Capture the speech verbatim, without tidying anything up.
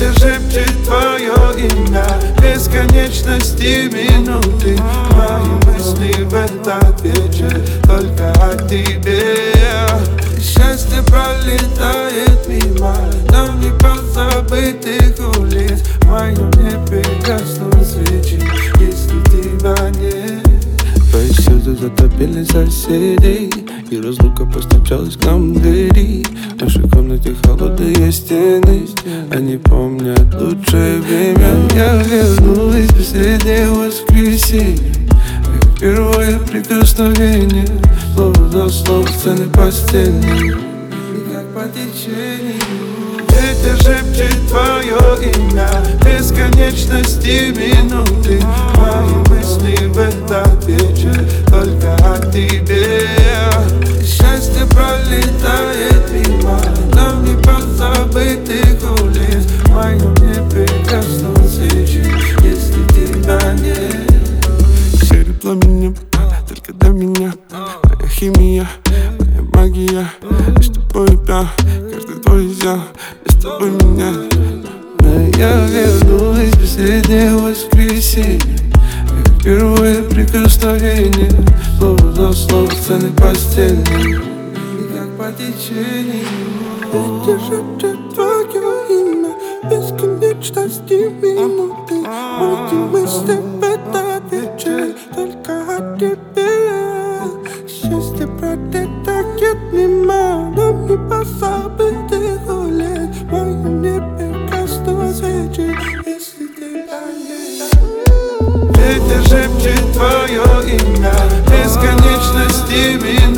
Ветер шепчет твое имя, бесконечности минуты. Мои мысли в этот вечер только о тебе. Счастье пролетает мимо, нам не позабытых улиц. В моем небе гаснут свечи, если тебя нет. Твои слезы затопили соседей, и разлука постучалась к нам в двери. В нашей комнате холодные стены, они помнят лучшее время. Я вернулась в последнее воскресенье, как первое прикосновение, слово за слово, сцены постельные, и как по течению. Ветер шепчет твое имя, бесконечности минуты. Мои мысли в этот вечер только о тебе. Счастье пролетает мимо, нам не позабытых улиц. В моем небе гаснут свечи, если тебя нет. Серый пламенем, только до меня. Моя химия, моя магия. И с тобой я, каждый твой взял, и с тобой меня. Но я вернулась в последнее воскресенье, как первое прикосновение, слово за слово, сцены постельные, и как по течению. Ветер шепчет твое имя, бесконечности минуты. Мои мысли в этот вечер только о тебе. Счастье пролетает мимо, нам не позабытых улиц. В моем небе гаснут свечи, если тебя нет. Ветер шепчет твое имя, бесконечности минуты.